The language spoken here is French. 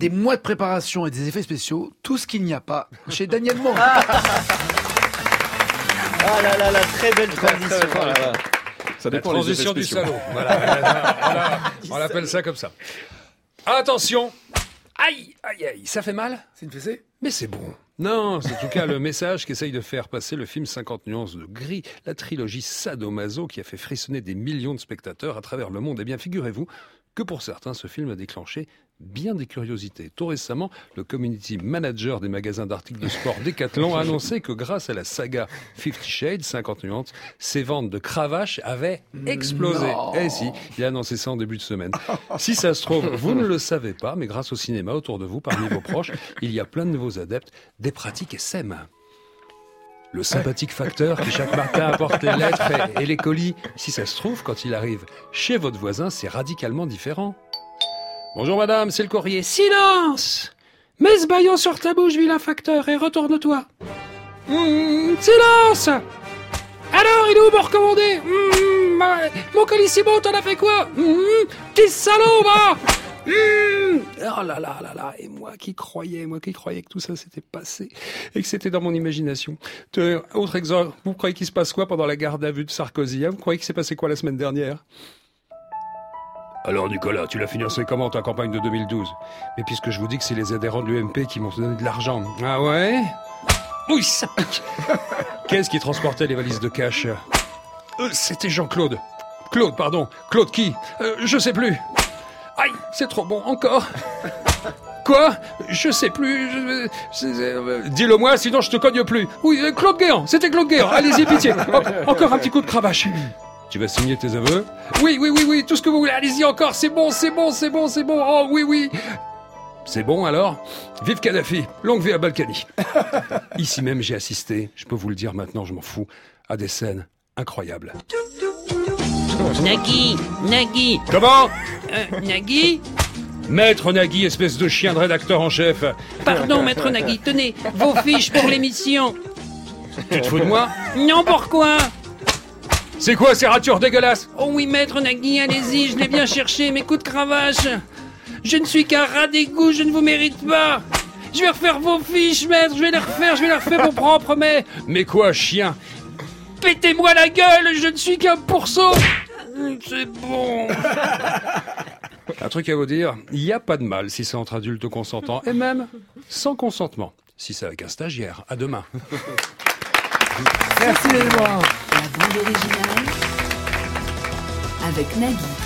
des mois de préparation et des effets spéciaux, tout ce qu'il n'y a pas chez Daniel Morin. Ah là là, la très belle transition. Ça La dépend transition du salaud. Voilà. On l'appelle ça comme ça. Attention. Aïe, aïe, aïe. Ça fait mal? C'est une fessée? Mais c'est bon. Non, c'est en tout cas le message qu'essaye de faire passer le film 50 nuances de gris, la trilogie Sadomaso qui a fait frissonner des millions de spectateurs à travers le monde. Eh bien, figurez-vous que pour certains, ce film a déclenché bien des curiosités. Tout récemment, le community manager des magasins d'articles de sport Decathlon a annoncé que grâce à la saga 50 Shades, 50 nuances, ses ventes de cravaches avaient explosé. Eh si, il a annoncé ça en début de semaine. Si ça se trouve, vous ne le savez pas, mais grâce au cinéma autour de vous, parmi vos proches, il y a plein de nouveaux adeptes des pratiques SM. Le sympathique facteur qui chaque matin apporte les lettres et les colis. Si ça se trouve, quand il arrive chez votre voisin, c'est radicalement différent. Bonjour madame, c'est le courrier. Silence! Mets ce baillon sur ta bouche, vilain facteur, et retourne-toi. Silence! Alors, il est où mon recommandé? Mon colissimo, t'en as fait quoi? Petit salaud, va! Oh là là là là, et moi qui croyais que tout ça s'était passé et que c'était dans mon imagination. Autre exemple, vous croyez qu'il se passe quoi pendant la garde à vue de Sarkozy? Vous croyez qu'il s'est passé quoi la semaine dernière? Alors Nicolas, tu l'as financé comment ta campagne de 2012? Mais puisque je vous dis que c'est les adhérents de l'UMP qui m'ont donné de l'argent. Ah ouais? Oui, ça pique. Qu'est-ce qui transportait les valises de cash? C'était Jean-Claude. Claude, pardon. Claude qui? Je sais plus. Aïe, c'est trop bon, encore. Quoi? Je sais plus. Dis-le moi, sinon je te cogne plus. Oui, Claude Guéant, c'était Claude Guéant. Allez-y, pitié. Encore un petit coup de cravache. Tu vas signer tes aveux? Oui, tout ce que vous voulez, allez-y encore, c'est bon. Oh, oui. C'est bon alors? Vive Kadhafi, longue vie à Balkany. Ici même j'ai assisté, je peux vous le dire maintenant, je m'en fous, à des scènes incroyables. Nagui. Comment? Nagui? Maître Nagui, espèce de chien de rédacteur en chef. Pardon, maître Nagui, tenez, vos fiches pour l'émission. Tu te fous de moi? Non, pourquoi? C'est quoi ces ratures dégueulasses? Oh oui, maître Nagui, allez-y, je l'ai bien cherché, mes coups de cravache. Je ne suis qu'un rat d'égout, je ne vous mérite pas. Je vais refaire vos fiches, maître, je vais les refaire au propre, mais... Mais quoi, chien? Pétez-moi la gueule, je ne suis qu'un pourceau. C'est bon. Un truc à vous dire, il n'y a pas de mal si c'est entre adultes consentants, et même sans consentement, si c'est avec un stagiaire. À demain. Merci les noirs. La bande originale avec Nagui.